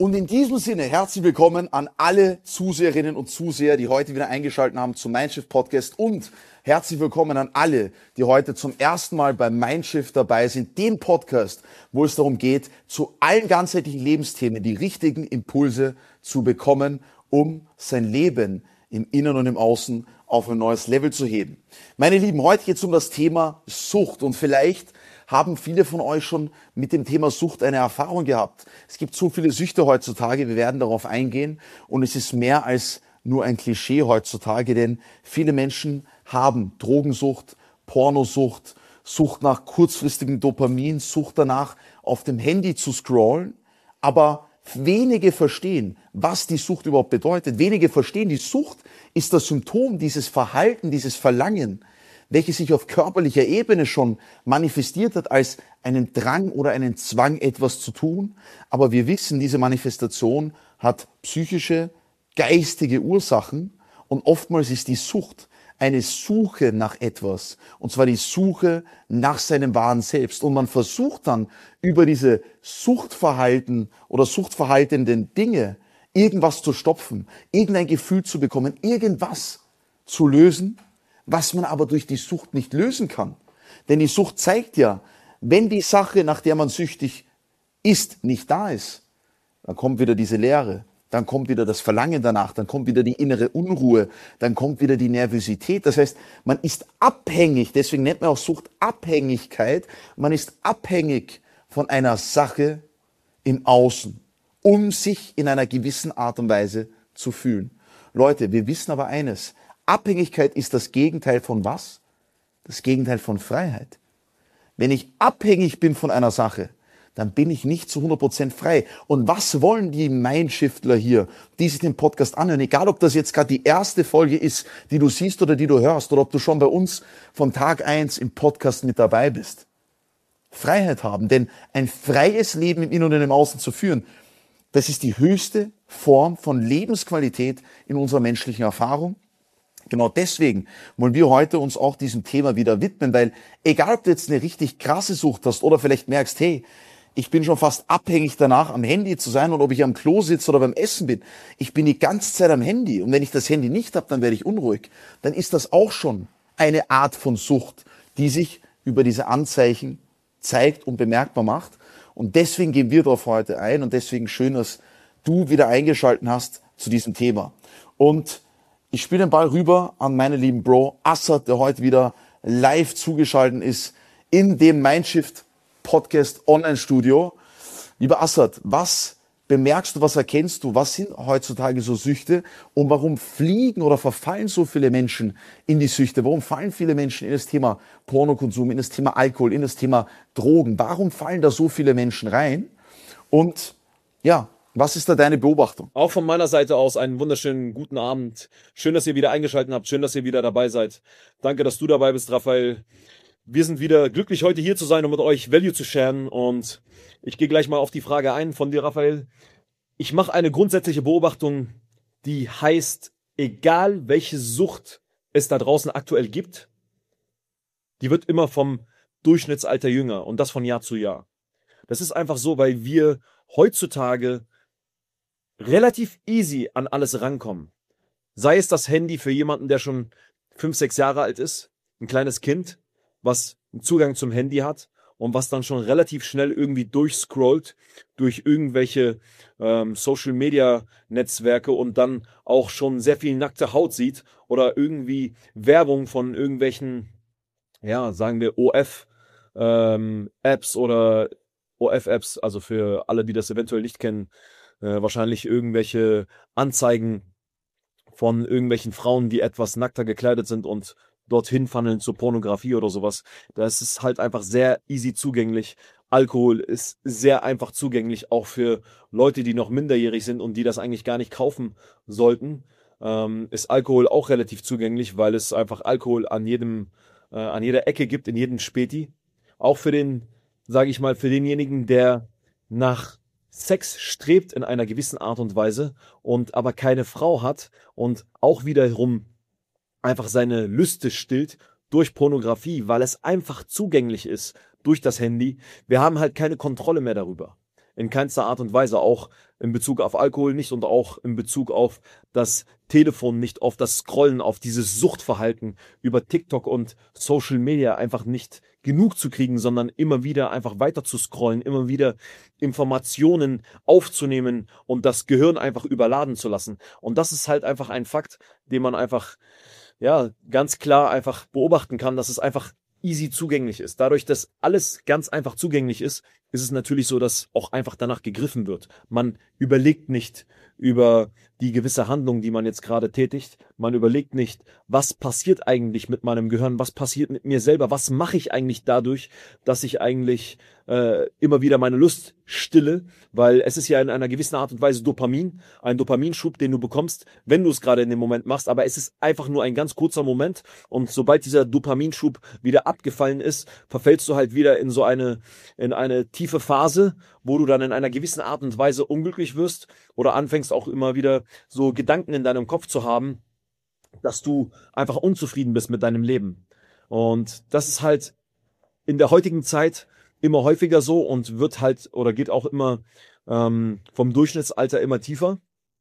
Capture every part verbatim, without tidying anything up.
Und in diesem Sinne herzlich willkommen an alle Zuseherinnen und Zuseher, die heute wieder eingeschaltet haben zum Mindshift Podcast, und herzlich willkommen an alle, die heute zum ersten Mal bei Mindshift dabei sind, dem Podcast, wo es darum geht, zu allen ganzheitlichen Lebensthemen die richtigen Impulse zu bekommen, um sein Leben im Innen und im Außen auf ein neues Level zu heben. Meine Lieben, heute geht es um das Thema Sucht, und vielleicht haben viele von euch schon mit dem Thema Sucht eine Erfahrung gehabt. Es gibt so viele Süchte heutzutage, wir werden darauf eingehen, und es ist mehr als nur ein Klischee heutzutage, denn viele Menschen haben Drogensucht, Pornosucht, Sucht nach kurzfristigem Dopamin, Sucht danach, auf dem Handy zu scrollen, aber wenige verstehen, was die Sucht überhaupt bedeutet. Wenige verstehen, die Sucht ist das Symptom, dieses Verhalten, dieses Verlangen, welches sich auf körperlicher Ebene schon manifestiert hat als einen Drang oder einen Zwang, etwas zu tun. Aber wir wissen, diese Manifestation hat psychische, geistige Ursachen, und oftmals ist die Sucht eine Suche nach etwas, und zwar die Suche nach seinem wahren Selbst. Und man versucht dann über diese Suchtverhalten oder suchtverhaltenden Dinge irgendwas zu stopfen, irgendein Gefühl zu bekommen, irgendwas zu lösen, was man aber durch die Sucht nicht lösen kann. Denn die Sucht zeigt ja, wenn die Sache, nach der man süchtig ist, nicht da ist, dann kommt wieder diese Leere, dann kommt wieder das Verlangen danach, dann kommt wieder die innere Unruhe, dann kommt wieder die Nervosität. Das heißt, man ist abhängig, deswegen nennt man auch Sucht Abhängigkeit, man ist abhängig von einer Sache im Außen, um sich in einer gewissen Art und Weise zu fühlen. Leute, wir wissen aber eines: Abhängigkeit ist das Gegenteil von was? Das Gegenteil von Freiheit. Wenn ich abhängig bin von einer Sache, dann bin ich nicht zu hundert Prozent frei. Und was wollen die Mindshiftler hier, die sich den Podcast anhören? Egal, ob das jetzt gerade die erste Folge ist, die du siehst oder die du hörst, oder ob du schon bei uns von Tag eins im Podcast mit dabei bist. Freiheit haben, denn ein freies Leben im Innen und im Außen zu führen, das ist die höchste Form von Lebensqualität in unserer menschlichen Erfahrung. Genau deswegen wollen wir heute uns auch diesem Thema wieder widmen, weil egal, ob du jetzt eine richtig krasse Sucht hast oder vielleicht merkst, hey, ich bin schon fast abhängig danach, am Handy zu sein, und ob ich am Klo sitze oder beim Essen bin, ich bin die ganze Zeit am Handy, und wenn ich das Handy nicht habe, dann werde ich unruhig. Dann ist das auch schon eine Art von Sucht, die sich über diese Anzeichen zeigt und bemerkbar macht. Und deswegen gehen wir darauf heute ein, und deswegen schön, dass du wieder eingeschaltet hast zu diesem Thema. Und ich spiele den Ball rüber an meinen lieben Bro Assad, der heute wieder live zugeschaltet ist in dem Mindshift Podcast Online Studio. Lieber Assad, was bemerkst du, was erkennst du, was sind heutzutage so Süchte, und warum fliegen oder verfallen so viele Menschen in die Süchte? Warum fallen viele Menschen in das Thema Pornokonsum, in das Thema Alkohol, in das Thema Drogen? Warum fallen da so viele Menschen rein? Und ja, was ist da deine Beobachtung? Auch von meiner Seite aus einen wunderschönen guten Abend. Schön, dass ihr wieder eingeschaltet habt. Schön, dass ihr wieder dabei seid. Danke, dass du dabei bist, Raphael. Wir sind wieder glücklich, heute hier zu sein, um mit euch Value zu sharen. Und ich gehe gleich mal auf die Frage ein von dir, Raphael. Ich mache eine grundsätzliche Beobachtung, die heißt, egal welche Sucht es da draußen aktuell gibt, die wird immer vom Durchschnittsalter jünger, und das von Jahr zu Jahr. Das ist einfach so, weil wir heutzutage relativ easy an alles rankommen. Sei es das Handy für jemanden, der schon fünf, sechs Jahre alt ist, ein kleines Kind, was einen Zugang zum Handy hat und was dann schon relativ schnell irgendwie durchscrollt durch irgendwelche ähm, Social-Media-Netzwerke und dann auch schon sehr viel nackte Haut sieht oder irgendwie Werbung von irgendwelchen, ja, sagen wir O F-Apps ähm, oder O F-Apps, also für alle, die das eventuell nicht kennen, Äh, wahrscheinlich irgendwelche Anzeigen von irgendwelchen Frauen, die etwas nackter gekleidet sind und dorthin funneln zur Pornografie oder sowas. Das ist halt einfach sehr easy zugänglich. Alkohol ist sehr einfach zugänglich, auch für Leute, die noch minderjährig sind und die das eigentlich gar nicht kaufen sollten. Ähm, ist Alkohol auch relativ zugänglich, weil es einfach Alkohol an jedem, äh, an jeder Ecke gibt, in jedem Späti. Auch für den, sage ich mal, für denjenigen, der nach Sex strebt in einer gewissen Art und Weise und aber keine Frau hat und auch wiederum einfach seine Lüste stillt durch Pornografie, weil es einfach zugänglich ist durch das Handy. Wir haben halt keine Kontrolle mehr darüber. In keinster Art und Weise, auch in Bezug auf Alkohol nicht und auch in Bezug auf das Telefon nicht, auf das Scrollen, auf dieses Suchtverhalten über TikTok und Social Media einfach nicht genug zu kriegen, sondern immer wieder einfach weiter zu scrollen, immer wieder Informationen aufzunehmen und das Gehirn einfach überladen zu lassen. Und das ist halt einfach ein Fakt, den man einfach, ja, ganz klar einfach beobachten kann, dass es einfach easy zugänglich ist. Dadurch, dass alles ganz einfach zugänglich ist, ist es natürlich so, dass auch einfach danach gegriffen wird. Man überlegt nicht über die gewisse Handlung, die man jetzt gerade tätigt. Man überlegt nicht, was passiert eigentlich mit meinem Gehirn, was passiert mit mir selber, was mache ich eigentlich dadurch, dass ich eigentlich äh, immer wieder meine Lust stille, weil es ist ja in einer gewissen Art und Weise Dopamin, ein Dopaminschub, den du bekommst, wenn du es gerade in dem Moment machst, aber es ist einfach nur ein ganz kurzer Moment und sobald dieser Dopaminschub wieder abgefallen ist, verfällst du halt wieder in so eine, in eine tiefe Phase, wo du dann in einer gewissen Art und Weise unglücklich wirst oder anfängst auch immer wieder so Gedanken in deinem Kopf zu haben, dass du einfach unzufrieden bist mit deinem Leben. Und das ist halt in der heutigen Zeit immer häufiger so und wird halt oder geht auch immer ähm, vom Durchschnittsalter immer tiefer,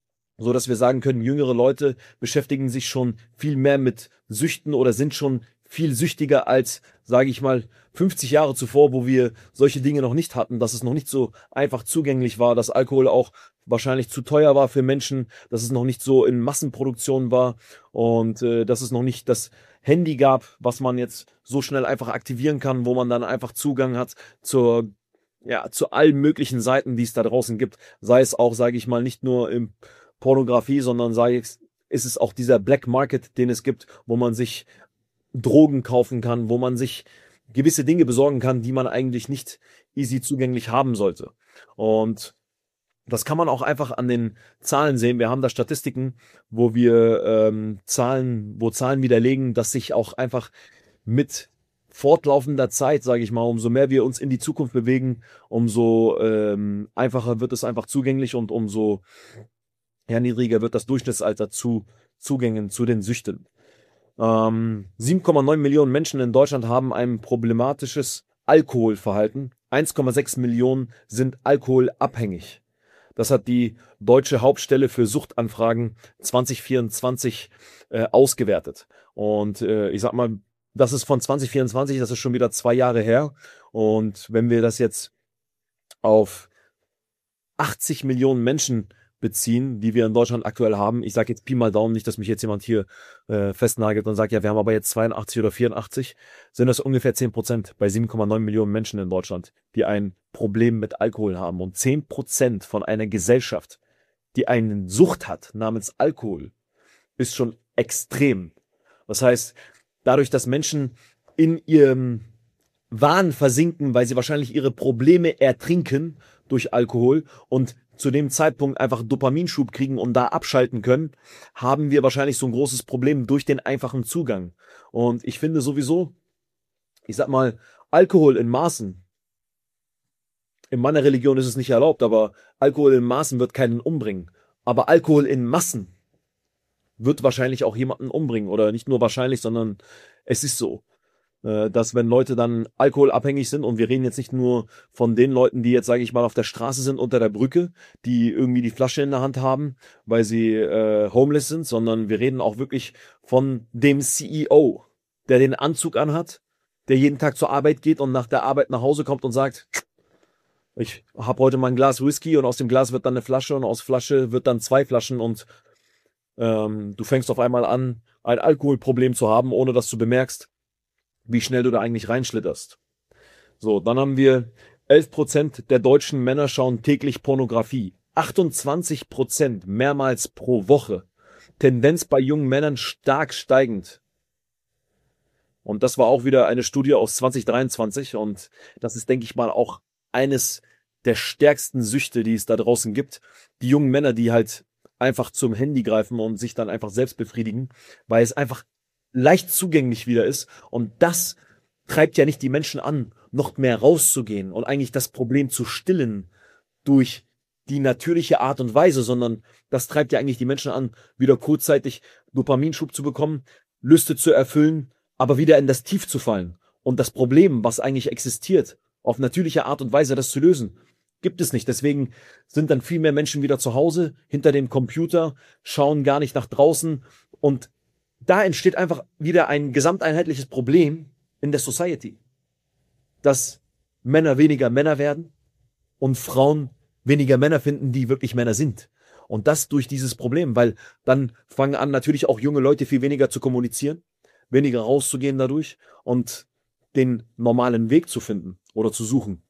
so dass wir sagen können, jüngere Leute beschäftigen sich schon viel mehr mit Süchten oder sind schon viel süchtiger als, sage ich mal, fünfzig Jahre zuvor, wo wir solche Dinge noch nicht hatten, dass es noch nicht so einfach zugänglich war, dass Alkohol auch wahrscheinlich zu teuer war für Menschen, dass es noch nicht so in Massenproduktion war und äh, dass es noch nicht das Handy gab, was man jetzt so schnell einfach aktivieren kann, wo man dann einfach Zugang hat zur, ja, zu allen möglichen Seiten, die es da draußen gibt. Sei es auch, sage ich mal, nicht nur in Pornografie, sondern sei es, ist es auch dieser Black Market, den es gibt, wo man sich Drogen kaufen kann, wo man sich gewisse Dinge besorgen kann, die man eigentlich nicht easy zugänglich haben sollte. Und das kann man auch einfach an den Zahlen sehen. Wir haben da Statistiken, wo wir ähm, Zahlen, wo Zahlen widerlegen, dass sich auch einfach mit fortlaufender Zeit, sage ich mal, umso mehr wir uns in die Zukunft bewegen, umso ähm, einfacher wird es einfach zugänglich und umso ja, niedriger wird das Durchschnittsalter zu Zugängen zu den Süchten. Ähm, sieben Komma neun Millionen Menschen in Deutschland haben ein problematisches Alkoholverhalten. eins Komma sechs Millionen sind alkoholabhängig. Das hat die Deutsche Hauptstelle für Suchtanfragen zwanzig vierundzwanzig äh, ausgewertet. Und äh, ich sag mal, das ist von zwanzig vierundzwanzig, das ist schon wieder zwei Jahre her. Und wenn wir das jetzt auf achtzig Millionen Menschen beziehen, die wir in Deutschland aktuell haben, ich sage jetzt Pi mal Daumen, nicht, dass mich jetzt jemand hier äh, festnagelt und sagt, ja, wir haben aber jetzt zweiundachtzig oder vierundachtzig, sind das ungefähr zehn Prozent bei sieben Komma neun Millionen Menschen in Deutschland, die ein Problem mit Alkohol haben. Und zehn Prozent von einer Gesellschaft, die eine Sucht hat namens Alkohol, ist schon extrem. Das heißt, dadurch, dass Menschen in ihrem Wahn versinken, weil sie wahrscheinlich ihre Probleme ertrinken durch Alkohol und zu dem Zeitpunkt einfach Dopaminschub kriegen und da abschalten können, haben wir wahrscheinlich so ein großes Problem durch den einfachen Zugang. Und ich finde sowieso, ich sag mal, Alkohol in Maßen, in meiner Religion ist es nicht erlaubt, aber Alkohol in Maßen wird keinen umbringen. Aber Alkohol in Massen wird wahrscheinlich auch jemanden umbringen. Oder nicht nur wahrscheinlich, sondern es ist so, dass wenn Leute dann alkoholabhängig sind, und wir reden jetzt nicht nur von den Leuten, die jetzt, sage ich mal, auf der Straße sind, unter der Brücke, die irgendwie die Flasche in der Hand haben, weil sie äh, homeless sind, sondern wir reden auch wirklich von dem C E O, der den Anzug anhat, der jeden Tag zur Arbeit geht und nach der Arbeit nach Hause kommt und sagt, ich habe heute mal ein Glas Whisky und aus dem Glas wird dann eine Flasche und aus Flasche wird dann zwei Flaschen und ähm, du fängst auf einmal an, ein Alkoholproblem zu haben, ohne dass du bemerkst, wie schnell du da eigentlich reinschlitterst. So, dann haben wir elf Prozent der deutschen Männer schauen täglich Pornografie. achtundzwanzig Prozent mehrmals pro Woche. Tendenz bei jungen Männern stark steigend. Und das war auch wieder eine Studie aus zwanzig dreiundzwanzig und das ist, denke ich mal, auch eines der stärksten Süchte, die es da draußen gibt. Die jungen Männer, die halt einfach zum Handy greifen und sich dann einfach selbst befriedigen, weil es einfach leicht zugänglich wieder ist. Und das treibt ja nicht die Menschen an, noch mehr rauszugehen und eigentlich das Problem zu stillen durch die natürliche Art und Weise, sondern das treibt ja eigentlich die Menschen an, wieder kurzzeitig Dopaminschub zu bekommen, Lüste zu erfüllen, aber wieder in das Tief zu fallen. Und das Problem, was eigentlich existiert, auf natürliche Art und Weise das zu lösen, Gibt es nicht. Deswegen sind dann viel mehr Menschen wieder zu Hause, hinter dem Computer, schauen gar nicht nach draußen. Und da entsteht einfach wieder ein gesamteinheitliches Problem in der Society. Dass Männer weniger Männer werden und Frauen weniger Männer finden, die wirklich Männer sind. Und das durch dieses Problem, weil dann fangen an natürlich auch junge Leute viel weniger zu kommunizieren, weniger rauszugehen dadurch und den normalen Weg zu finden oder zu suchen.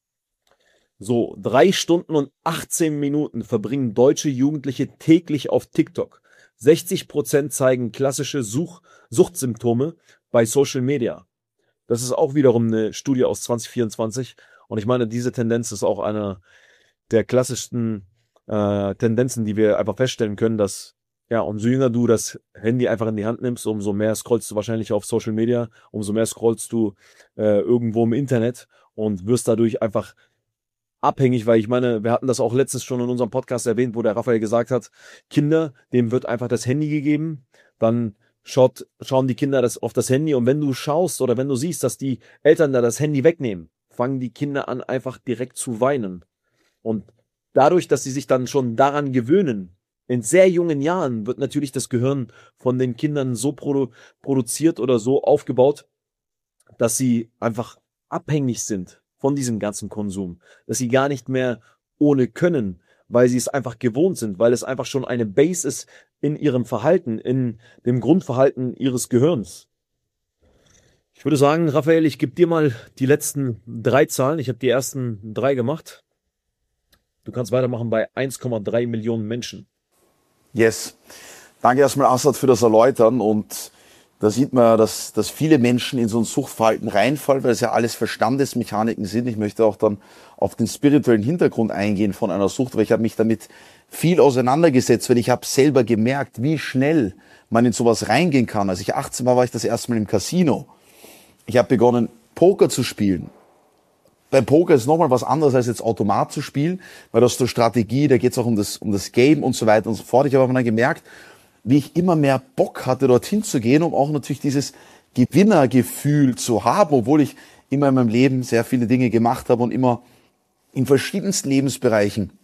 So, drei Stunden und achtzehn Minuten verbringen deutsche Jugendliche täglich auf TikTok. sechzig Prozent zeigen klassische Such- Suchtsymptome bei Social Media. Das ist auch wiederum eine Studie aus zwanzig vierundzwanzig. Und ich meine, diese Tendenz ist auch eine der klassischsten äh, Tendenzen, die wir einfach feststellen können, dass, ja, umso jünger du das Handy einfach in die Hand nimmst, umso mehr scrollst du wahrscheinlich auf Social Media, umso mehr scrollst du äh, irgendwo im Internet und wirst dadurch einfach abhängig, weil ich meine, wir hatten das auch letztens schon in unserem Podcast erwähnt, wo der Raphael gesagt hat, Kinder, dem wird einfach das Handy gegeben, dann schaut, schauen die Kinder das auf das Handy und wenn du schaust oder wenn du siehst, dass die Eltern da das Handy wegnehmen, fangen die Kinder an, einfach direkt zu weinen. Und dadurch, dass sie sich dann schon daran gewöhnen, in sehr jungen Jahren wird natürlich das Gehirn von den Kindern so produ- produziert oder so aufgebaut, dass sie einfach abhängig sind von diesem ganzen Konsum, dass sie gar nicht mehr ohne können, weil sie es einfach gewohnt sind, weil es einfach schon eine Base ist in ihrem Verhalten, in dem Grundverhalten ihres Gehirns. Ich würde sagen, Raphael, ich gebe dir mal die letzten drei Zahlen. Ich habe die ersten drei gemacht. Du kannst weitermachen bei eins Komma drei Millionen Menschen. Yes. Danke erstmal, Assad, für das Erläutern. Und da sieht man, dass, dass viele Menschen in so ein Suchtverhalten reinfallen, weil es ja alles Verstandesmechaniken sind. Ich möchte auch dann auf den spirituellen Hintergrund eingehen von einer Sucht, weil ich habe mich damit viel auseinandergesetzt, weil ich habe selber gemerkt, wie schnell man in sowas reingehen kann. Als ich achtzehn war, war ich das erste Mal im Casino. Ich habe begonnen, Poker zu spielen. Beim Poker ist nochmal was anderes als jetzt Automat zu spielen, weil das ist so Strategie, da geht es auch um das, um das Game und so weiter und so fort. Ich habe aber dann gemerkt, wie ich immer mehr Bock hatte, dorthin zu gehen, um auch natürlich dieses Gewinnergefühl zu haben, obwohl ich immer in meinem Leben sehr viele Dinge gemacht habe und immer in verschiedensten Lebensbereichen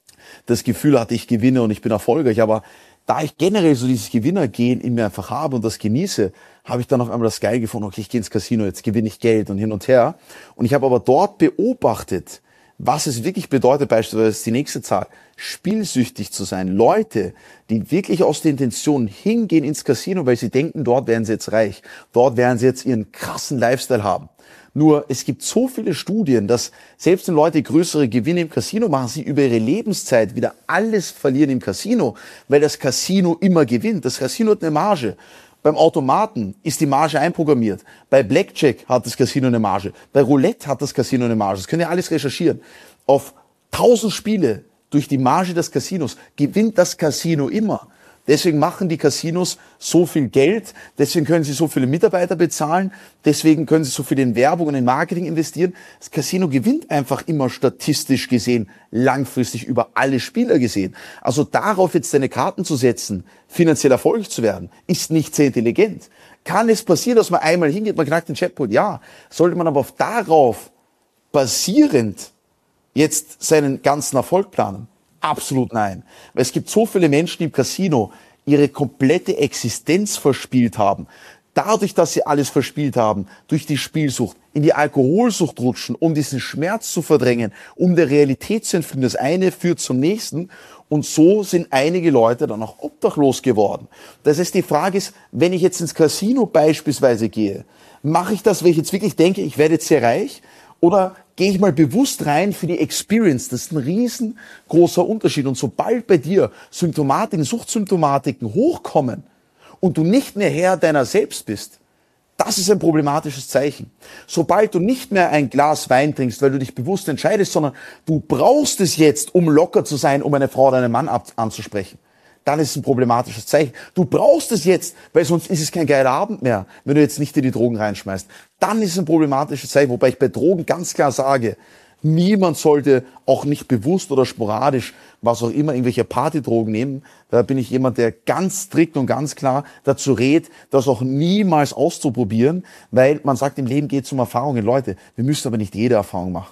das Gefühl hatte, ich gewinne und ich bin erfolgreich. Aber da ich generell so dieses Gewinnergehen in mir einfach habe und das genieße, habe ich dann auf einmal das geil gefunden, okay, ich gehe ins Casino, jetzt gewinne ich Geld und hin und her. Und ich habe aber dort beobachtet, was es wirklich bedeutet, beispielsweise die nächste Zahl, spielsüchtig zu sein. Leute, die wirklich aus der Intention hingehen ins Casino, weil sie denken, dort werden sie jetzt reich, dort werden sie jetzt ihren krassen Lifestyle haben. Nur, es gibt so viele Studien, dass selbst wenn Leute größere Gewinne im Casino machen, sie über ihre Lebenszeit wieder alles verlieren im Casino, weil das Casino immer gewinnt. Das Casino hat eine Marge. Beim Automaten ist die Marge einprogrammiert. Bei Blackjack hat das Casino eine Marge. Bei Roulette hat das Casino eine Marge. Das könnt ihr alles recherchieren. Auf tausend Spiele durch die Marge des Casinos gewinnt das Casino immer. Deswegen machen die Casinos so viel Geld, deswegen können sie so viele Mitarbeiter bezahlen, deswegen können sie so viel in Werbung und in Marketing investieren. Das Casino gewinnt einfach immer statistisch gesehen, langfristig über alle Spieler gesehen. Also darauf jetzt seine Karten zu setzen, finanziell erfolgreich zu werden, ist nicht sehr intelligent. Kann es passieren, dass man einmal hingeht, man knackt den Chatbot? Ja. Sollte man aber auf darauf basierend jetzt seinen ganzen Erfolg planen? Absolut nein. Weil es gibt so viele Menschen, die im Casino ihre komplette Existenz verspielt haben. Dadurch, dass sie alles verspielt haben, durch die Spielsucht, in die Alkoholsucht rutschen, um diesen Schmerz zu verdrängen, um der Realität zu entfliehen. Das eine führt zum nächsten. Und so sind einige Leute dann auch obdachlos geworden. Das heißt, die Frage ist, wenn ich jetzt ins Casino beispielsweise gehe, mache ich das, weil ich jetzt wirklich denke, ich werde jetzt sehr reich? Oder gehe ich mal bewusst rein für die Experience? Das ist ein riesengroßer Unterschied. Und sobald bei dir Symptomatiken, Suchtsymptomatiken hochkommen und du nicht mehr Herr deiner selbst bist, das ist ein problematisches Zeichen. Sobald du nicht mehr ein Glas Wein trinkst, weil du dich bewusst entscheidest, sondern du brauchst es jetzt, um locker zu sein, um eine Frau oder einen Mann ab- anzusprechen, dann ist es ein problematisches Zeichen. Du brauchst es jetzt, weil sonst ist es kein geiler Abend mehr, wenn du jetzt nicht in die Drogen reinschmeißt. Dann ist es ein problematisches Zeichen, wobei ich bei Drogen ganz klar sage, niemand sollte auch nicht bewusst oder sporadisch, was auch immer, irgendwelche Partydrogen nehmen. Da bin ich jemand, der ganz strikt und ganz klar dazu rät, das auch niemals auszuprobieren, weil man sagt, im Leben geht es um Erfahrungen. Leute, wir müssen aber nicht jede Erfahrung machen.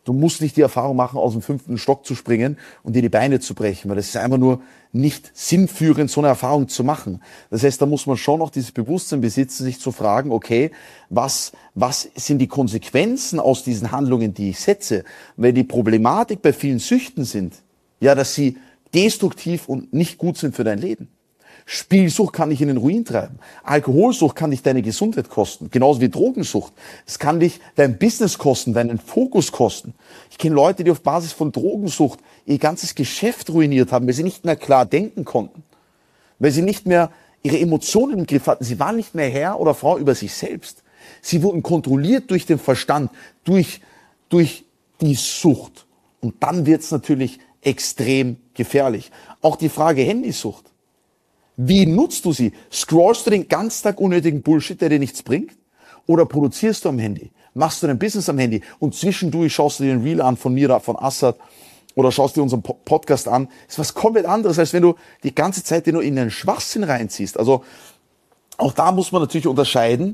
Du musst nicht die Erfahrung machen, aus dem fünften Stock zu springen und dir die Beine zu brechen, weil das ist einfach nur nicht sinnführend, so eine Erfahrung zu machen. Das heißt, da muss man schon noch dieses Bewusstsein besitzen, sich zu fragen, okay, was, was sind die Konsequenzen aus diesen Handlungen, die ich setze? Weil die Problematik bei vielen Süchten sind, ja, dass sie destruktiv und nicht gut sind für dein Leben. Spielsucht kann dich in den Ruin treiben. Alkoholsucht kann dich deine Gesundheit kosten. Genauso wie Drogensucht. Es kann dich dein Business kosten, deinen Fokus kosten. Ich kenne Leute, die auf Basis von Drogensucht ihr ganzes Geschäft ruiniert haben, weil sie nicht mehr klar denken konnten. Weil sie nicht mehr ihre Emotionen im Griff hatten. Sie waren nicht mehr Herr oder Frau über sich selbst. Sie wurden kontrolliert durch den Verstand, durch, durch die Sucht. Und dann wird es natürlich extrem gefährlich. Auch die Frage Handysucht. Wie nutzt du sie? Scrollst du den ganzen Tag unnötigen Bullshit, der dir nichts bringt? Oder produzierst du am Handy? Machst du dein Business am Handy? Und zwischendurch schaust du dir den Reel an von mir, von Assad, oder schaust dir unseren Podcast an. Das ist was komplett anderes, als wenn du die ganze Zeit dir nur in den Schwachsinn reinziehst. Also auch da muss man natürlich unterscheiden.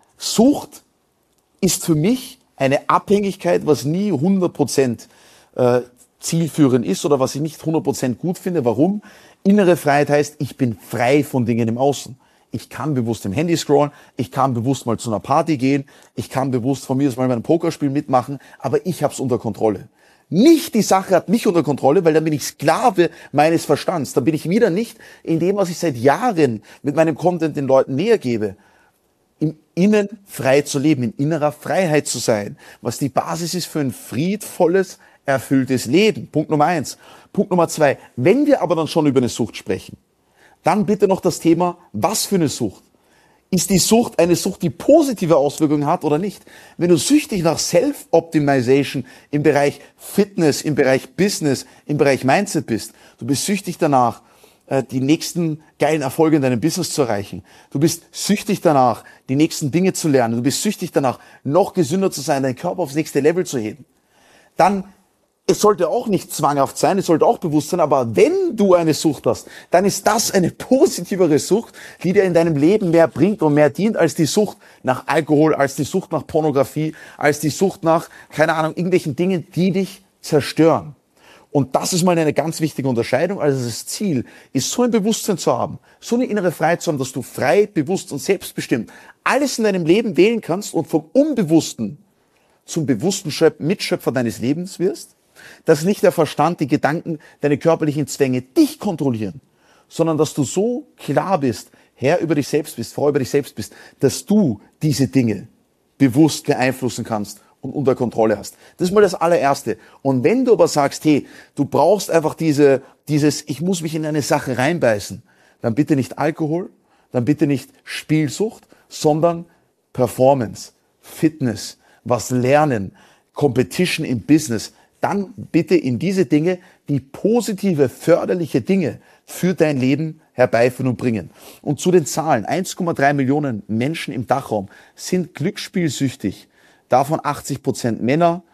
Sucht ist für mich eine Abhängigkeit, was nie hundert Prozent äh, zielführend ist oder was ich nicht hundert Prozent gut finde. Warum? Innere Freiheit heißt, ich bin frei von Dingen im Außen. Ich kann bewusst im Handy scrollen, ich kann bewusst mal zu einer Party gehen, ich kann bewusst von mir aus mal bei einem Pokerspiel mitmachen, aber ich habe es unter Kontrolle. Nicht die Sache hat mich unter Kontrolle, weil dann bin ich Sklave meines Verstands. Dann bin ich wieder nicht in dem, was ich seit Jahren mit meinem Content den Leuten näher gebe. Im Innen frei zu leben, in innerer Freiheit zu sein, was die Basis ist für ein friedvolles, erfülltes Leben. Punkt Nummer eins. Punkt Nummer zwei. Wenn wir aber dann schon über eine Sucht sprechen, dann bitte noch das Thema, was für eine Sucht? Ist die Sucht eine Sucht, die positive Auswirkungen hat oder nicht? Wenn du süchtig nach Self-Optimization im Bereich Fitness, im Bereich Business, im Bereich Mindset bist, du bist süchtig danach, die nächsten geilen Erfolge in deinem Business zu erreichen. Du bist süchtig danach, die nächsten Dinge zu lernen. Du bist süchtig danach, noch gesünder zu sein, deinen Körper aufs nächste Level zu heben. Dann es sollte auch nicht zwanghaft sein, es sollte auch bewusst sein, aber wenn du eine Sucht hast, dann ist das eine positivere Sucht, die dir in deinem Leben mehr bringt und mehr dient als die Sucht nach Alkohol, als die Sucht nach Pornografie, als die Sucht nach, keine Ahnung, irgendwelchen Dingen, die dich zerstören. Und das ist mal eine ganz wichtige Unterscheidung. Also das Ziel ist, so ein Bewusstsein zu haben, so eine innere Freiheit zu haben, dass du frei, bewusst und selbstbestimmt alles in deinem Leben wählen kannst und vom Unbewussten zum bewussten Mitschöpfer deines Lebens wirst. Dass nicht der Verstand, die Gedanken, deine körperlichen Zwänge dich kontrollieren, sondern dass du so klar bist, Herr über dich selbst bist, Frau über dich selbst bist, dass du diese Dinge bewusst beeinflussen kannst und unter Kontrolle hast. Das ist mal das allererste. Und wenn du aber sagst, hey, du brauchst einfach diese, dieses, ich muss mich in eine Sache reinbeißen, dann bitte nicht Alkohol, dann bitte nicht Spielsucht, sondern Performance, Fitness, was lernen, Competition im Business, dann bitte in diese Dinge, die positive, förderliche Dinge für dein Leben herbeiführen und bringen. Und zu den Zahlen, eins Komma drei Millionen Menschen im Dachraum sind glücksspielsüchtig, davon achtzig Prozent Männer,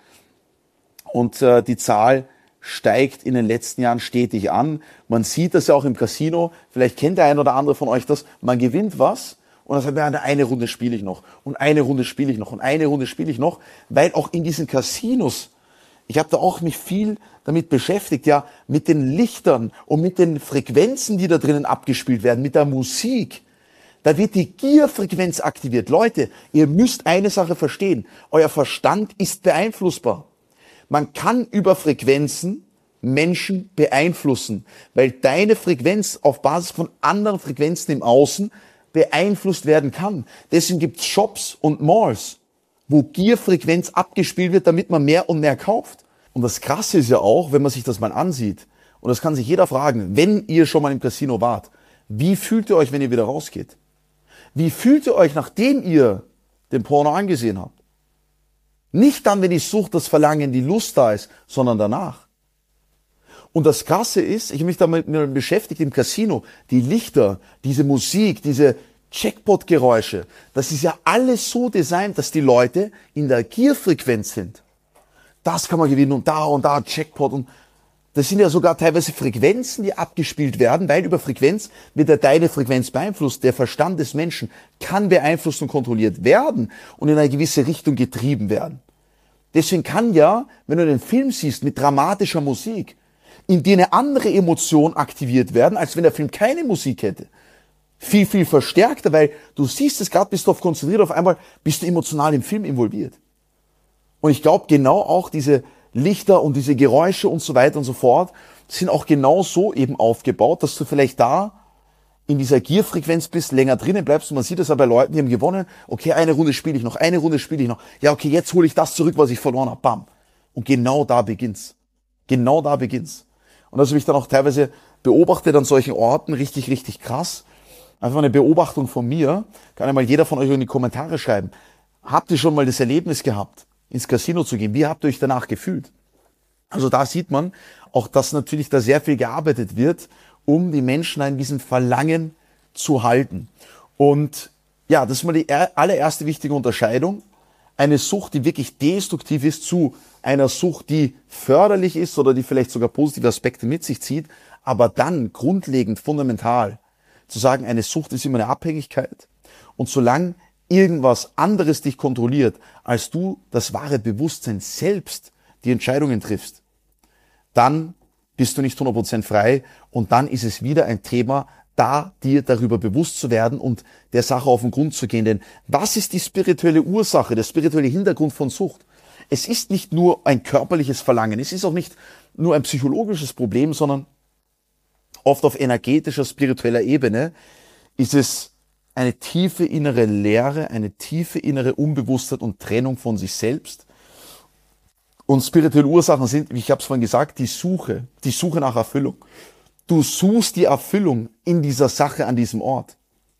und äh, die Zahl steigt in den letzten Jahren stetig an. Man sieht das ja auch im Casino, vielleicht kennt der ein oder andere von euch das, man gewinnt was und dann sagt man, eine Runde spiele ich noch und eine Runde spiele ich noch und eine Runde spiele ich noch, weil auch in diesen Casinos, ich habe da auch mich viel damit beschäftigt, ja, mit den Lichtern und mit den Frequenzen, die da drinnen abgespielt werden, mit der Musik. Da wird die Gierfrequenz aktiviert. Leute, ihr müsst eine Sache verstehen. Euer Verstand ist beeinflussbar. Man kann über Frequenzen Menschen beeinflussen, weil deine Frequenz auf Basis von anderen Frequenzen im Außen beeinflusst werden kann. Deswegen gibt's Shops und Malls, wo Gierfrequenz abgespielt wird, damit man mehr und mehr kauft. Und das Krasse ist ja auch, wenn man sich das mal ansieht, und das kann sich jeder fragen, wenn ihr schon mal im Casino wart, wie fühlt ihr euch, wenn ihr wieder rausgeht? Wie fühlt ihr euch, nachdem ihr den Porno angesehen habt? Nicht dann, wenn die Sucht, das Verlangen, die Lust da ist, sondern danach. Und das Krasse ist, ich habe mich damit beschäftigt im Casino, die Lichter, diese Musik, diese Jackpot-Geräusche, das ist ja alles so designt, dass die Leute in der Gierfrequenz sind. Das kann man gewinnen und da und da Jackpot, und das sind ja sogar teilweise Frequenzen, die abgespielt werden, weil über Frequenz wird ja deine Frequenz beeinflusst. Der Verstand des Menschen kann beeinflusst und kontrolliert werden und in eine gewisse Richtung getrieben werden. Deswegen kann ja, wenn du den Film siehst mit dramatischer Musik, in dir eine andere Emotion aktiviert werden, als wenn der Film keine Musik hätte. Viel, viel verstärkter, weil du siehst es gerade, bist du auf konzentriert, auf einmal bist du emotional im Film involviert. Und ich glaube, genau auch diese Lichter und diese Geräusche und so weiter und so fort sind auch genau so eben aufgebaut, dass du vielleicht da in dieser Gierfrequenz bist, länger drinnen bleibst und man sieht das ja bei Leuten, die haben gewonnen, okay, eine Runde spiele ich noch, eine Runde spiele ich noch, ja okay, jetzt hole ich das zurück, was ich verloren habe, bam. Und genau da beginnt's. Genau da beginnt's. Und das habe ich dann auch teilweise beobachtet an solchen Orten, richtig, richtig krass. Einfach eine Beobachtung von mir, kann ja mal jeder von euch in die Kommentare schreiben. Habt ihr schon mal das Erlebnis gehabt, ins Casino zu gehen? Wie habt ihr euch danach gefühlt? Also da sieht man auch, dass natürlich da sehr viel gearbeitet wird, um die Menschen in diesem Verlangen zu halten. Und ja, das ist mal die allererste wichtige Unterscheidung. Eine Sucht, die wirklich destruktiv ist, zu einer Sucht, die förderlich ist oder die vielleicht sogar positive Aspekte mit sich zieht, aber dann grundlegend, fundamental zu sagen, eine Sucht ist immer eine Abhängigkeit. Und solange irgendwas anderes dich kontrolliert, als du das wahre Bewusstsein selbst die Entscheidungen triffst, dann bist du nicht hundert Prozent frei und dann ist es wieder ein Thema, da dir darüber bewusst zu werden und der Sache auf den Grund zu gehen. Denn was ist die spirituelle Ursache, der spirituelle Hintergrund von Sucht? Es ist nicht nur ein körperliches Verlangen, es ist auch nicht nur ein psychologisches Problem, sondern oft auf energetischer, spiritueller Ebene ist es eine tiefe innere Leere, eine tiefe innere Unbewusstheit und Trennung von sich selbst. Und spirituelle Ursachen sind, wie ich habe es vorhin gesagt, die Suche, die Suche nach Erfüllung. Du suchst die Erfüllung in dieser Sache an diesem Ort.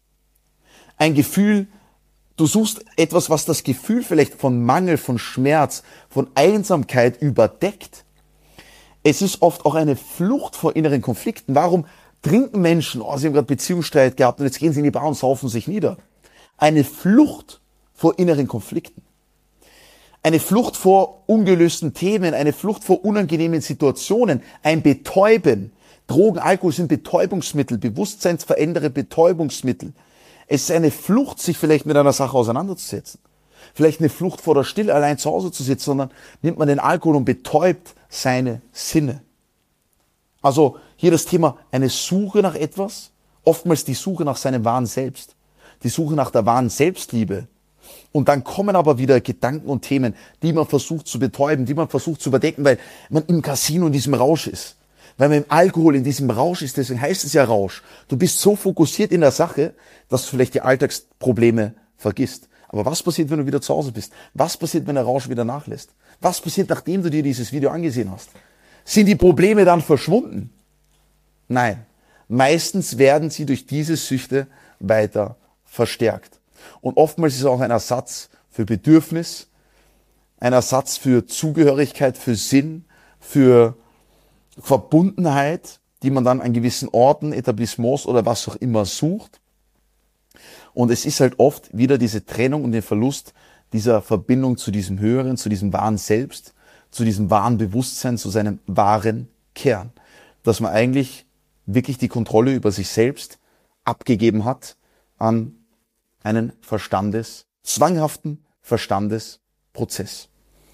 Ein Gefühl, du suchst etwas, was das Gefühl vielleicht von Mangel, von Schmerz, von Einsamkeit überdeckt. Es ist oft auch eine Flucht vor inneren Konflikten. Warum trinken Menschen, oh, sie haben gerade Beziehungsstreit gehabt und jetzt gehen sie in die Bar und saufen sich nieder? Eine Flucht vor inneren Konflikten. Eine Flucht vor ungelösten Themen, eine Flucht vor unangenehmen Situationen, ein Betäuben. Drogen, Alkohol sind Betäubungsmittel, bewusstseinsverändernde Betäubungsmittel. Es ist eine Flucht, sich vielleicht mit einer Sache auseinanderzusetzen. Vielleicht eine Flucht vor der Stille, allein zu Hause zu sitzen, sondern nimmt man den Alkohol und betäubt seine Sinne. Also hier das Thema, eine Suche nach etwas, oftmals die Suche nach seinem wahren Selbst, die Suche nach der wahren Selbstliebe. Und dann kommen aber wieder Gedanken und Themen, die man versucht zu betäuben, die man versucht zu überdecken, weil man im Casino in diesem Rausch ist. Weil man im Alkohol in diesem Rausch ist, deswegen heißt es ja Rausch. Du bist so fokussiert in der Sache, dass du vielleicht die Alltagsprobleme vergisst. Aber was passiert, wenn du wieder zu Hause bist? Was passiert, wenn der Rausch wieder nachlässt? Was passiert, nachdem du dir dieses Video angesehen hast? Sind die Probleme dann verschwunden? Nein. Meistens werden sie durch diese Süchte weiter verstärkt. Und oftmals ist es auch ein Ersatz für Bedürfnis, ein Ersatz für Zugehörigkeit, für Sinn, für Verbundenheit, die man dann an gewissen Orten, Etablissements oder was auch immer sucht. Und es ist halt oft wieder diese Trennung und der Verlust dieser Verbindung zu diesem Höheren, zu diesem wahren Selbst, zu diesem wahren Bewusstsein, zu seinem wahren Kern. Dass man eigentlich wirklich die Kontrolle über sich selbst abgegeben hat an einen Verstandes, zwanghaften Verstandesprozess.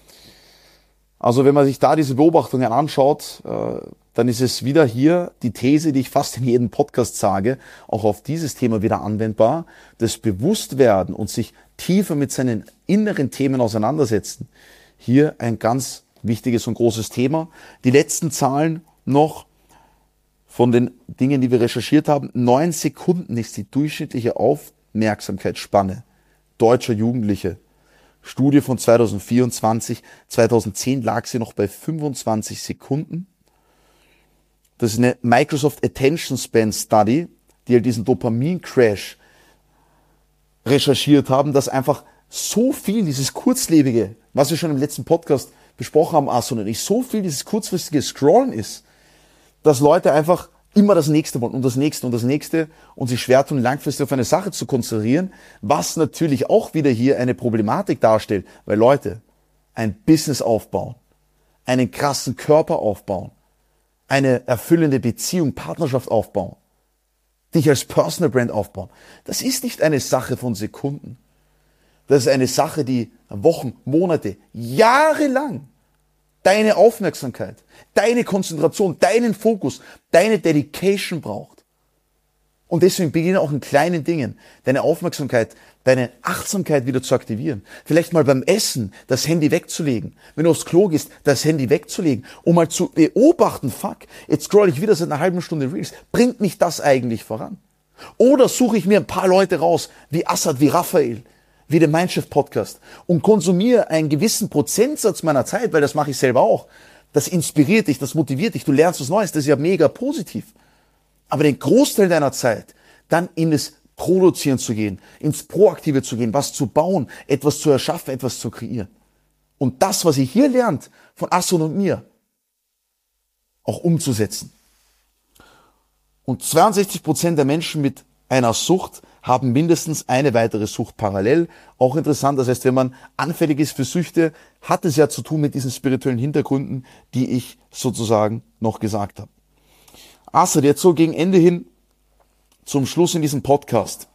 Also wenn man sich da diese Beobachtungen anschaut, dann ist es wieder hier die These, die ich fast in jedem Podcast sage, auch auf dieses Thema wieder anwendbar. Das Bewusstwerden und sich tiefer mit seinen inneren Themen auseinandersetzen. Hier ein ganz wichtiges und großes Thema. Die letzten Zahlen noch von den Dingen, die wir recherchiert haben. Neun Sekunden ist die durchschnittliche Aufmerksamkeitsspanne deutscher Jugendliche. Studie von zweitausendvierundzwanzig, zweitausendzehn lag sie noch bei fünfundzwanzig Sekunden. Das ist eine Microsoft Attention Span Study, die halt diesen Dopamin-Crash recherchiert haben, dass einfach so viel dieses kurzlebige, was wir schon im letzten Podcast besprochen haben, Asun und ich, so viel dieses kurzfristige Scrollen ist, dass Leute einfach immer das Nächste wollen und das Nächste und das Nächste und sich schwer tun, langfristig auf eine Sache zu konzentrieren, was natürlich auch wieder hier eine Problematik darstellt, weil Leute ein Business aufbauen, einen krassen Körper aufbauen, eine erfüllende Beziehung, Partnerschaft aufbauen, dich als Personal Brand aufbauen. Das ist nicht eine Sache von Sekunden. Das ist eine Sache, die Wochen, Monate, Jahre lang deine Aufmerksamkeit, deine Konzentration, deinen Fokus, deine Dedication braucht. Und deswegen beginne auch in kleinen Dingen, deine Aufmerksamkeit, deine Achtsamkeit wieder zu aktivieren. Vielleicht mal beim Essen das Handy wegzulegen. Wenn du aufs Klo gehst, das Handy wegzulegen, um mal zu beobachten, fuck, jetzt scroll ich wieder seit einer halben Stunde Reels. Bringt mich das eigentlich voran? Oder suche ich mir ein paar Leute raus, wie Assad, wie Raphael, wie den Mindshift Podcast und konsumiere einen gewissen Prozentsatz meiner Zeit, weil das mache ich selber auch. Das inspiriert dich, das motiviert dich, du lernst was Neues, das ist ja mega positiv. Aber den Großteil deiner Zeit dann in das Produzieren zu gehen, ins Proaktive zu gehen, was zu bauen, etwas zu erschaffen, etwas zu kreieren. Und das, was ihr hier lernt von Assad und mir, auch umzusetzen. Und zweiundsechzig Prozent der Menschen mit einer Sucht haben mindestens eine weitere Sucht parallel. Auch interessant, das heißt, wenn man anfällig ist für Süchte, hat es ja zu tun mit diesen spirituellen Hintergründen, die ich sozusagen noch gesagt habe. Assad, jetzt so gegen Ende hin zum Schluss in diesem Podcast.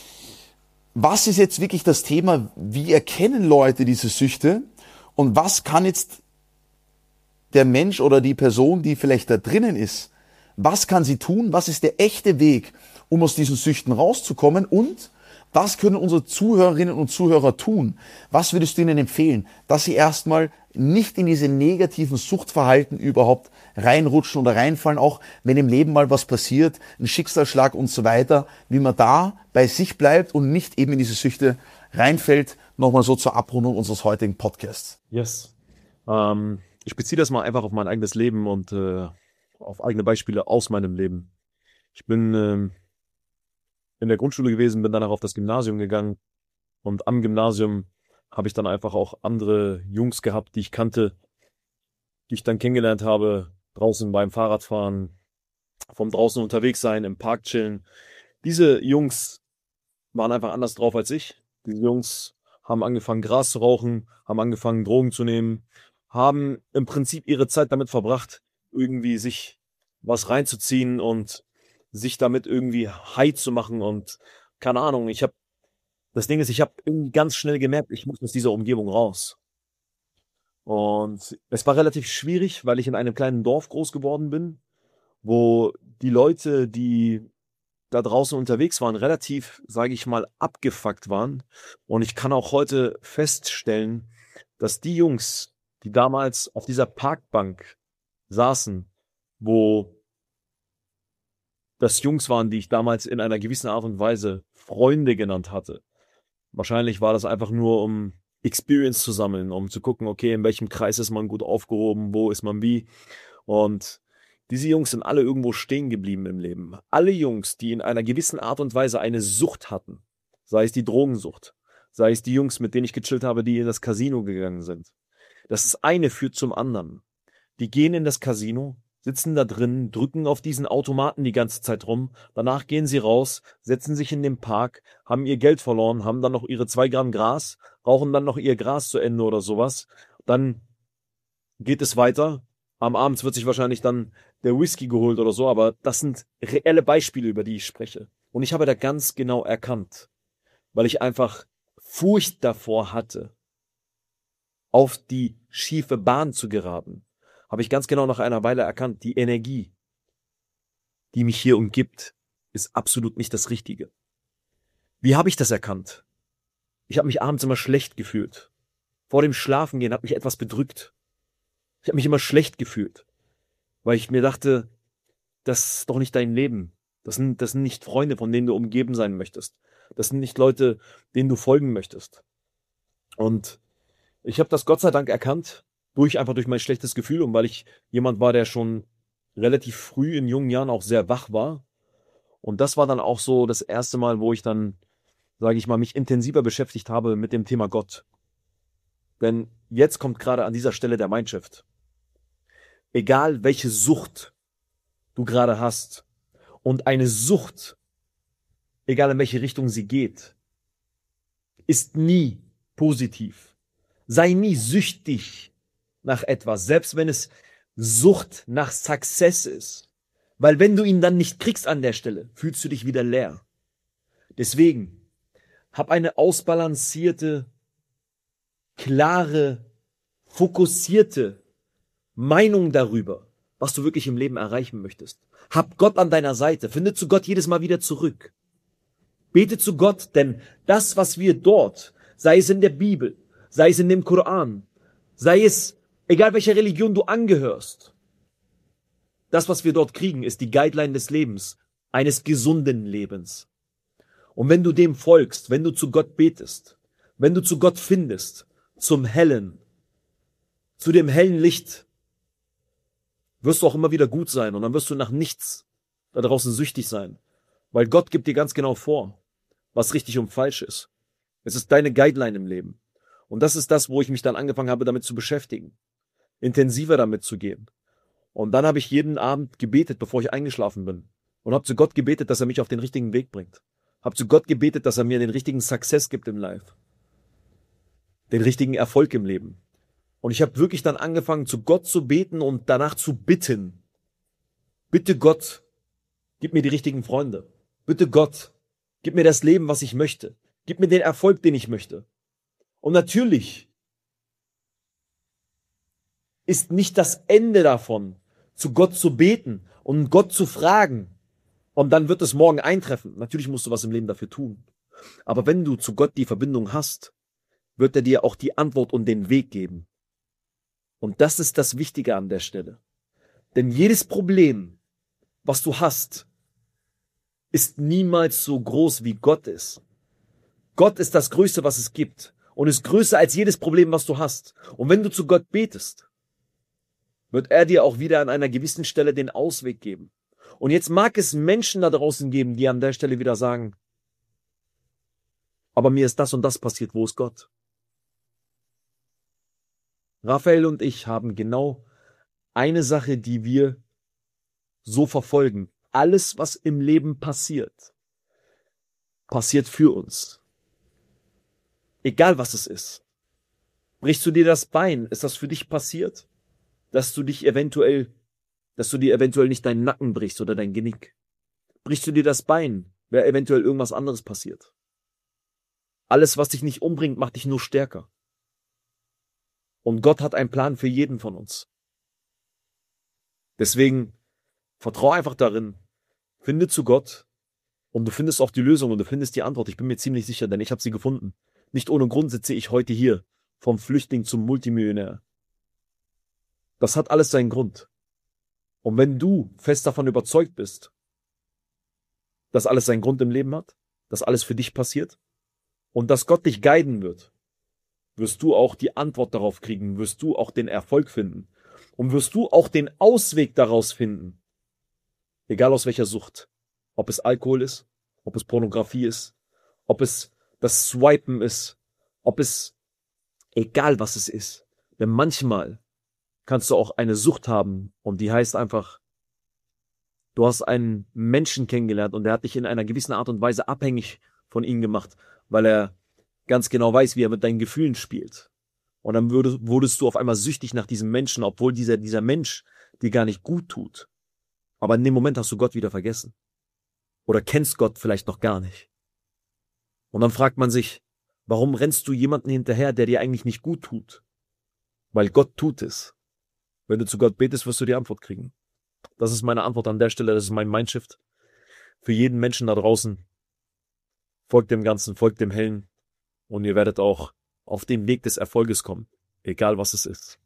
Was ist jetzt wirklich das Thema? Wie erkennen Leute diese Süchte? Und was kann jetzt der Mensch oder die Person, die vielleicht da drinnen ist, was kann sie tun? Was ist der echte Weg, um aus diesen Süchten rauszukommen? Und was können unsere Zuhörerinnen und Zuhörer tun? Was würdest du ihnen empfehlen? Dass sie erstmal nicht in diese negativen Suchtverhalten überhaupt reinrutschen oder reinfallen, auch wenn im Leben mal was passiert, ein Schicksalsschlag und so weiter, wie man da bei sich bleibt und nicht eben in diese Süchte reinfällt. Nochmal so zur Abrundung unseres heutigen Podcasts. Yes. Ähm, ich beziehe das mal einfach auf mein eigenes Leben und äh, auf eigene Beispiele aus meinem Leben. Ich bin ähm, in der Grundschule gewesen, bin danach auf das Gymnasium gegangen und am Gymnasium habe ich dann einfach auch andere Jungs gehabt, die ich kannte, die ich dann kennengelernt habe, draußen beim Fahrradfahren, vom draußen unterwegs sein, im Park chillen. Diese Jungs waren einfach anders drauf als ich. Diese Jungs haben angefangen, Gras zu rauchen, haben angefangen, Drogen zu nehmen, haben im Prinzip ihre Zeit damit verbracht, irgendwie sich was reinzuziehen und sich damit irgendwie high zu machen und keine Ahnung, ich habe, das Ding ist, ich habe irgendwie ganz schnell gemerkt, ich muss aus dieser Umgebung raus. Und es war relativ schwierig, weil ich in einem kleinen Dorf groß geworden bin, wo die Leute, die da draußen unterwegs waren, relativ, sage ich mal, abgefuckt waren. Und ich kann auch heute feststellen, dass die Jungs, die damals auf dieser Parkbank saßen, wo das Jungs waren, die ich damals in einer gewissen Art und Weise Freunde genannt hatte. Wahrscheinlich war das einfach nur, um Experience zu sammeln, um zu gucken, okay, in welchem Kreis ist man gut aufgehoben, wo ist man wie. Und diese Jungs sind alle irgendwo stehen geblieben im Leben. Alle Jungs, die in einer gewissen Art und Weise eine Sucht hatten, sei es die Drogensucht, sei es die Jungs, mit denen ich gechillt habe, die in das Casino gegangen sind. Das ist eine führt zum anderen. Die gehen in das Casino, sitzen da drin, drücken auf diesen Automaten die ganze Zeit rum, danach gehen sie raus, setzen sich in den Park, haben ihr Geld verloren, haben dann noch ihre zwei Gramm Gras, rauchen dann noch ihr Gras zu Ende oder sowas. Dann geht es weiter. Am Abend wird sich wahrscheinlich dann der Whisky geholt oder so, aber das sind reelle Beispiele, über die ich spreche. Und ich habe da ganz genau erkannt, weil ich einfach Furcht davor hatte, auf die schiefe Bahn zu geraten, habe ich ganz genau nach einer Weile erkannt, die Energie, die mich hier umgibt, ist absolut nicht das Richtige. Wie habe ich das erkannt? Ich habe mich abends immer schlecht gefühlt. Vor dem Schlafengehen hat mich etwas bedrückt. Ich habe mich immer schlecht gefühlt, weil ich mir dachte, das ist doch nicht dein Leben. Das sind, das sind nicht Freunde, von denen du umgeben sein möchtest. Das sind nicht Leute, denen du folgen möchtest. Und ich habe das Gott sei Dank erkannt, durch einfach durch mein schlechtes Gefühl und weil ich jemand war, der schon relativ früh in jungen Jahren auch sehr wach war. Und das war dann auch so das erste Mal, wo ich dann, sage ich mal, mich intensiver beschäftigt habe mit dem Thema Gott. Denn jetzt kommt gerade an dieser Stelle der Mindshift. Egal welche Sucht du gerade hast und eine Sucht, egal in welche Richtung sie geht, ist nie positiv. Sei nie süchtig nach etwas, selbst wenn es Sucht nach Success ist. Weil wenn du ihn dann nicht kriegst an der Stelle, fühlst du dich wieder leer. Deswegen, Hab eine ausbalancierte, klare, fokussierte Meinung darüber, was du wirklich im Leben erreichen möchtest. Hab Gott an deiner Seite. Finde zu Gott jedes Mal wieder zurück. Bete zu Gott, denn das, was wir dort, sei es in der Bibel, sei es in dem Koran, sei es, egal welcher Religion du angehörst, das, was wir dort kriegen, ist die Guideline des Lebens, eines gesunden Lebens. Und wenn du dem folgst, wenn du zu Gott betest, wenn du zu Gott findest, zum Hellen, zu dem hellen Licht, wirst du auch immer wieder gut sein und dann wirst du nach nichts da draußen süchtig sein, weil Gott gibt dir ganz genau vor, was richtig und falsch ist. Es ist deine Guideline im Leben. Und das ist das, wo ich mich dann angefangen habe, damit zu beschäftigen, intensiver damit zu gehen. Und dann habe ich jeden Abend gebetet, bevor ich eingeschlafen bin. Und habe zu Gott gebetet, dass er mich auf den richtigen Weg bringt. Habe zu Gott gebetet, dass er mir den richtigen Success gibt im Life. Den richtigen Erfolg im Leben. Und ich habe wirklich dann angefangen, zu Gott zu beten und danach zu bitten. Bitte Gott, gib mir die richtigen Freunde. Bitte Gott, gib mir das Leben, was ich möchte. Gib mir den Erfolg, den ich möchte. Und natürlich ist nicht das Ende davon, zu Gott zu beten und Gott zu fragen. Und dann wird es morgen eintreffen. Natürlich musst du was im Leben dafür tun. Aber wenn du zu Gott die Verbindung hast, wird er dir auch die Antwort und den Weg geben. Und das ist das Wichtige an der Stelle. Denn jedes Problem, was du hast, ist niemals so groß, wie Gott ist. Gott ist das Größte, was es gibt. Und ist größer als jedes Problem, was du hast. Und wenn du zu Gott betest, wird er dir auch wieder an einer gewissen Stelle den Ausweg geben. Und jetzt mag es Menschen da draußen geben, die an der Stelle wieder sagen, aber mir ist das und das passiert, wo ist Gott? Raphael und ich haben genau eine Sache, die wir so verfolgen. Alles, was im Leben passiert, passiert für uns. Egal, was es ist. Brichst du dir das Bein, ist das für dich passiert? Dass du dich eventuell, dass du dir eventuell nicht deinen Nacken brichst oder dein Genick. Brichst du dir das Bein, wäre eventuell irgendwas anderes passiert. Alles, was dich nicht umbringt, macht dich nur stärker. Und Gott hat einen Plan für jeden von uns. Deswegen vertraue einfach darin, finde zu Gott und du findest auch die Lösung und du findest die Antwort. Ich bin mir ziemlich sicher, denn ich habe sie gefunden. Nicht ohne Grund sitze ich heute hier, vom Flüchtling zum Multimillionär. Das hat alles seinen Grund. Und wenn du fest davon überzeugt bist, dass alles seinen Grund im Leben hat, dass alles für dich passiert und dass Gott dich guiden wird, wirst du auch die Antwort darauf kriegen, wirst du auch den Erfolg finden und wirst du auch den Ausweg daraus finden. Egal aus welcher Sucht. Ob es Alkohol ist, ob es Pornografie ist, ob es das Swipen ist, ob es, egal was es ist. Denn manchmal kannst du auch eine Sucht haben und die heißt einfach, du hast einen Menschen kennengelernt und der hat dich in einer gewissen Art und Weise abhängig von ihm gemacht, weil er ganz genau weiß, wie er mit deinen Gefühlen spielt. Und dann würdest, wurdest du auf einmal süchtig nach diesem Menschen, obwohl dieser, dieser Mensch dir gar nicht gut tut. Aber in dem Moment hast du Gott wieder vergessen. Oder kennst Gott vielleicht noch gar nicht. Und dann fragt man sich, warum rennst du jemanden hinterher, der dir eigentlich nicht gut tut? Weil Gott tut es. Wenn du zu Gott betest, wirst du die Antwort kriegen. Das ist meine Antwort an der Stelle, das ist mein Mindshift. Für jeden Menschen da draußen. Folgt dem Ganzen, folgt dem Hellen. Und ihr werdet auch auf den Weg des Erfolges kommen. Egal was es ist.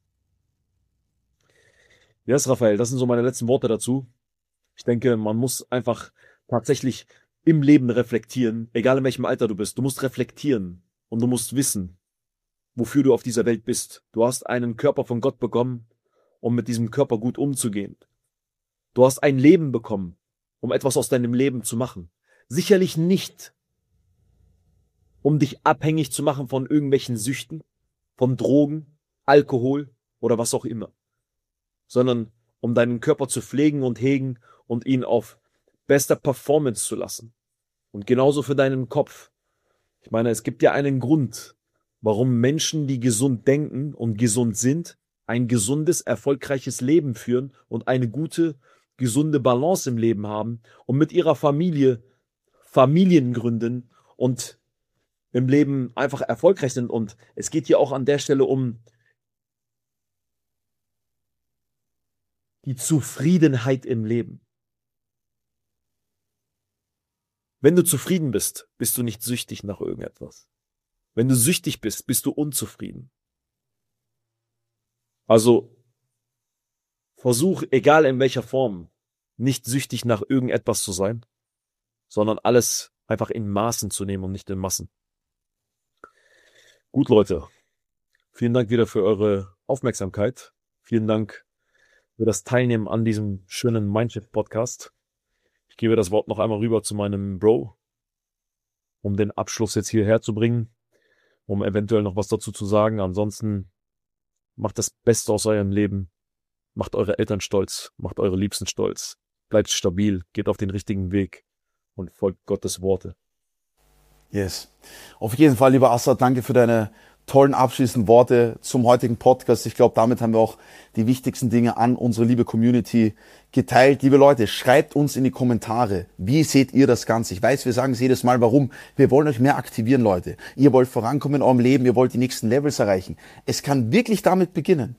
Ja, yes, Raphael, das sind so meine letzten Worte dazu. Ich denke, man muss einfach tatsächlich im Leben reflektieren, egal in welchem Alter du bist. Du musst reflektieren und du musst wissen, wofür du auf dieser Welt bist. Du hast einen Körper von Gott bekommen, um mit diesem Körper gut umzugehen. Du hast ein Leben bekommen, um etwas aus deinem Leben zu machen. Sicherlich nicht, um dich abhängig zu machen von irgendwelchen Süchten, von Drogen, Alkohol oder was auch immer, sondern um deinen Körper zu pflegen und hegen und ihn auf bester Performance zu lassen. Und genauso für deinen Kopf. Ich meine, es gibt ja einen Grund, warum Menschen, die gesund denken und gesund sind, ein gesundes, erfolgreiches Leben führen und eine gute, gesunde Balance im Leben haben und mit ihrer Familie Familien gründen und im Leben einfach erfolgreich sind. Und es geht hier auch an der Stelle um die Zufriedenheit im Leben. Wenn du zufrieden bist, bist du nicht süchtig nach irgendetwas. Wenn du süchtig bist, bist du unzufrieden. Also versuch, egal in welcher Form, nicht süchtig nach irgendetwas zu sein, sondern alles einfach in Maßen zu nehmen und nicht in Massen. Gut, Leute, vielen Dank wieder für eure Aufmerksamkeit. Vielen Dank für das Teilnehmen an diesem schönen Mindshift-Podcast. Ich gebe das Wort noch einmal rüber zu meinem Bro, um den Abschluss jetzt hierher zu bringen, um eventuell noch was dazu zu sagen. Ansonsten macht das Beste aus eurem Leben. Macht eure Eltern stolz, macht eure Liebsten stolz. Bleibt stabil, geht auf den richtigen Weg und folgt Gottes Worte. Yes. Auf jeden Fall, lieber Assad, danke für deine tollen abschließenden Worte zum heutigen Podcast. Ich glaube, damit haben wir auch die wichtigsten Dinge an unsere liebe Community geteilt. Liebe Leute, schreibt uns in die Kommentare, wie seht ihr das Ganze? Ich weiß, wir sagen es jedes Mal, warum. Wir wollen euch mehr aktivieren, Leute. Ihr wollt vorankommen in eurem Leben, ihr wollt die nächsten Levels erreichen. Es kann wirklich damit beginnen,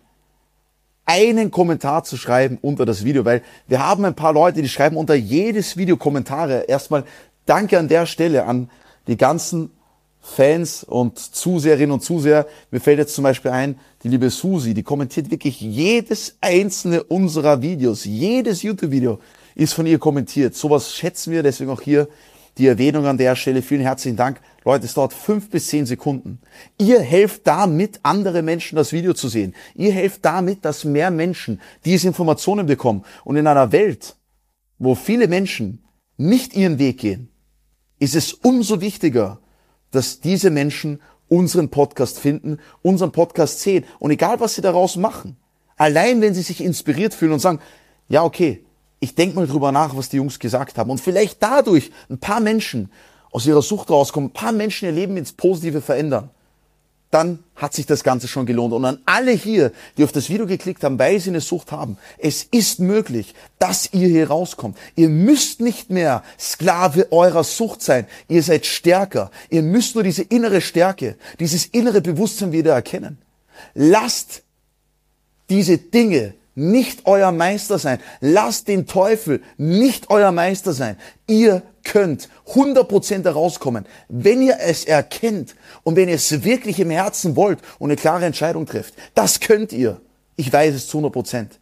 einen Kommentar zu schreiben unter das Video, weil wir haben ein paar Leute, die schreiben unter jedes Video Kommentare. Erstmal danke an der Stelle an die ganzen Fans und Zuseherinnen und Zuseher. Mir fällt jetzt zum Beispiel ein, die liebe Susi, die kommentiert wirklich jedes einzelne unserer Videos. Jedes YouTube-Video ist von ihr kommentiert. Sowas schätzen wir, deswegen auch hier die Erwähnung an der Stelle. Vielen herzlichen Dank. Leute, es dauert fünf bis zehn Sekunden. Ihr helft damit, andere Menschen das Video zu sehen. Ihr helft damit, dass mehr Menschen diese Informationen bekommen. Und in einer Welt, wo viele Menschen nicht ihren Weg gehen, ist es umso wichtiger, dass diese Menschen unseren Podcast finden, unseren Podcast sehen. Und egal, was sie daraus machen, allein wenn sie sich inspiriert fühlen und sagen, ja, okay, ich denke mal drüber nach, was die Jungs gesagt haben. Und vielleicht dadurch ein paar Menschen aus ihrer Sucht rauskommen, ein paar Menschen ihr Leben ins Positive verändern, dann hat sich das Ganze schon gelohnt. Und an alle hier, die auf das Video geklickt haben, weil sie eine Sucht haben, es ist möglich, dass ihr hier rauskommt. Ihr müsst nicht mehr Sklave eurer Sucht sein. Ihr seid stärker. Ihr müsst nur diese innere Stärke, dieses innere Bewusstsein wieder erkennen. Lasst diese Dinge nicht euer Meister sein. Lasst den Teufel nicht euer Meister sein. Ihr könnt hundert Prozent herauskommen, wenn ihr es erkennt und wenn ihr es wirklich im Herzen wollt und eine klare Entscheidung trifft. Das könnt ihr. Ich weiß es zu hundert Prozent.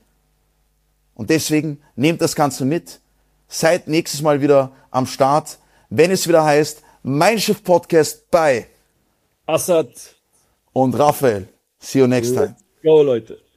Und deswegen nehmt das Ganze mit. Seid nächstes Mal wieder am Start, wenn es wieder heißt Mindshift Podcast bei Assad und Raphael. See you next time. Let's go, Leute.